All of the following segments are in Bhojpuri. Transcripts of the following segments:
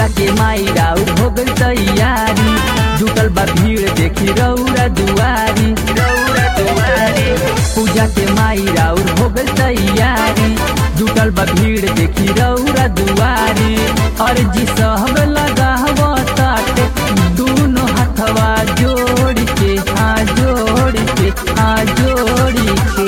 पूजा के माई राउर हो गई तैयारी, जुटल बा भीड़ देखी रौरा दुआरी। पूजा के माई राउर हो गई तैयारी, जुटल बा भीड़ देखी रौरा दुआरी। अर्जी सब लगावताटे दोनों हाथवा जोड़ के, जोड़ के, जोड़ के।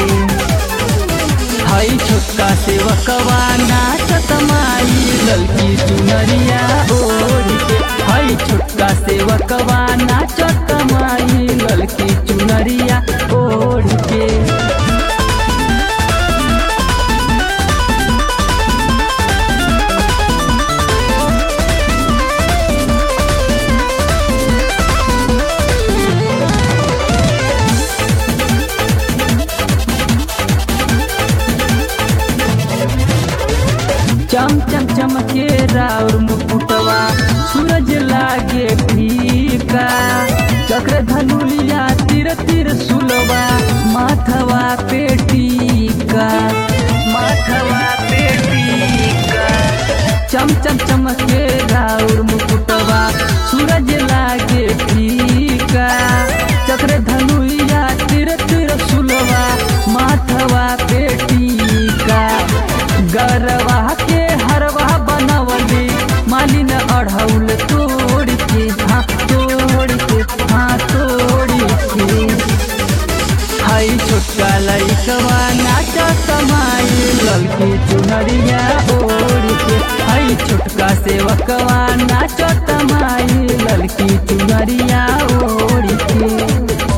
हई छोटका सेवकवा नाचत माई ललकी चुनरिया ओढ़ के। हई छोटका सेवकवा नाचत माई ललकी चुनरिया ओढ़ के। चम चम चमके राउर मुकुटवा, सूरज लागे फीका। चक्र धनुलिया तिर तिर सुलवा, माथवा पे टीका, माथवा पे टीका। चम चम चमके राउर मुकुटवा, सूरज लागे फीका। चक्र धनुलिया तिर तिर सुलवा, माथवा पे टीका। गरवा के हरवा बनवली मालिन अढ़ौल तोड़ के, तोड़ के, तोड़ के। हई छोटका लइकवा नाचत माई ललकी चुनरिया ओढ़ के। हई छोटका सेवकवा नाचत माई ललकी चुनरिया ओढ़ के।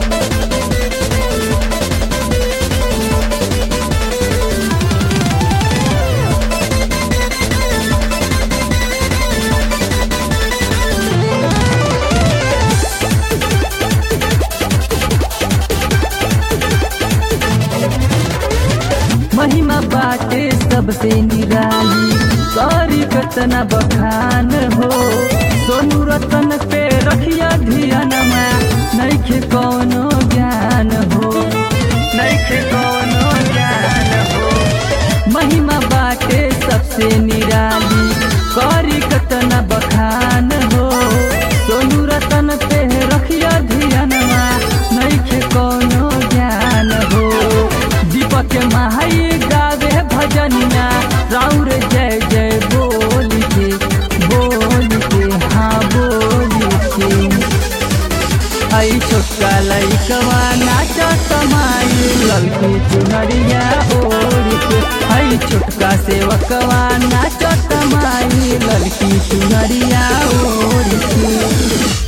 महिमा बाटे सबसे निराली, करी कतना बखान हो। सोनू रतन पे रखिया ध्यानमा, नइखे कौनो ज्ञान हो, नइखे कौनो ज्ञान हो। महिमा बाटे सबसे निराली, करी कतना बखान हो। सोनू रतन पे रखिया ध्यानमा, नइखे कौनो ज्ञान हो। दीपक माई गावे भजनिया राउर जय जय बोल के, बोल के, बोल के। हई छोटका लइकवा नाचत माई ललकी चुनरिया ओढ़ के। हई छोटका सेवकवा नाचत माई ललकी चुनरिया ओढ़ के।